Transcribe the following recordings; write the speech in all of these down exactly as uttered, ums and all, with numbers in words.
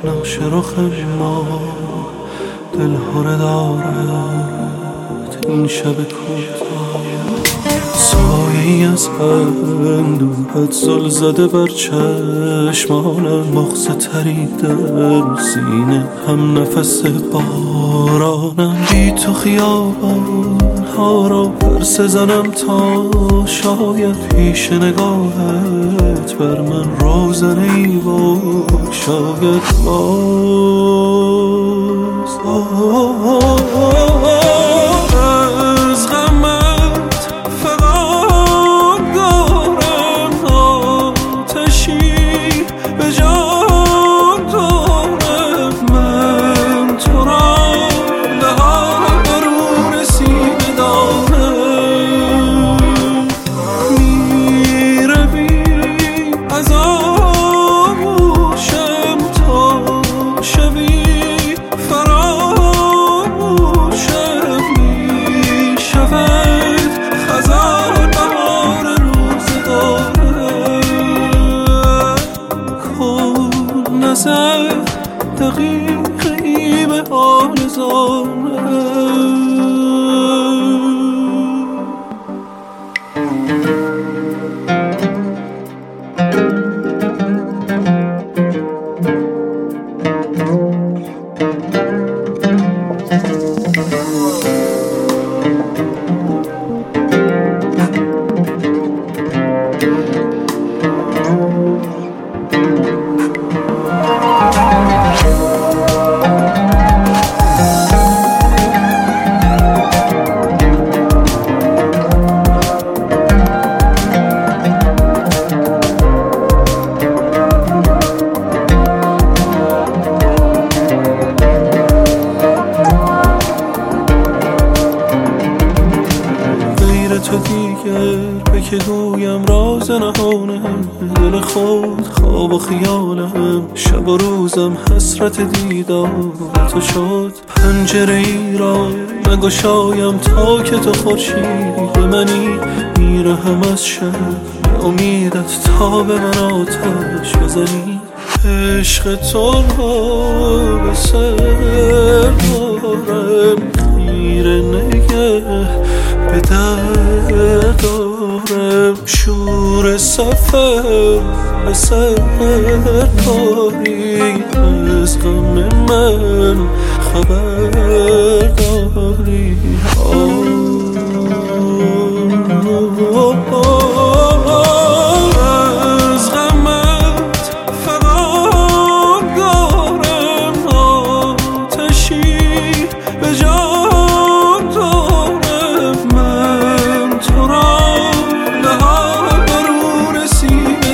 نقش رخ ما دلهره دارد این شب کوتاه. سایه‌ای از اندوهت زل زده بر چشمانم، مغز تری در سینه هم نفس بارانم. بی تو خیابان ها را پرسه زنم تا شاید پیش نگاهت بر من روزنه‌ای باشد. باز از غمت فقط دارم آتشی به جان دارم. من تو را دهان برون سینه دارم. میروی از آغوشم تا شوی فراموشم. میشود خزان بهار روزگارم. کن نظر دقیقی به حال زارم. تو دیگر به که گویم راز نهانم. دل خود خواب و خیالم، شب و روزم حسرت دیدار تو شد. پنجره ای را نگشایم تا که تو خورشید منی. میرهم از شب امیدت تا به من آتش بزنی. عشق تو را به سر دارم، خیره نگه به در دارم. شور سفر به سر داری، از غم من خبر داری. از غمت فقط دارم آتشی به جان دارم. من تو را دهان برون سینه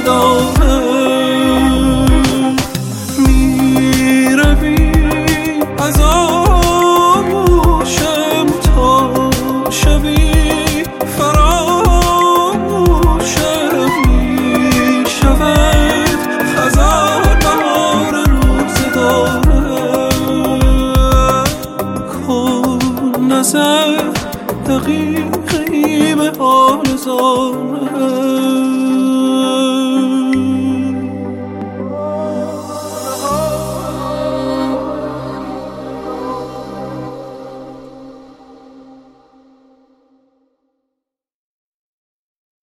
دارم. میروی از آغوشم تا شوی فراموشم. میشود خزان بهار روزگارم. کن نظر دقیقی به حال زارم.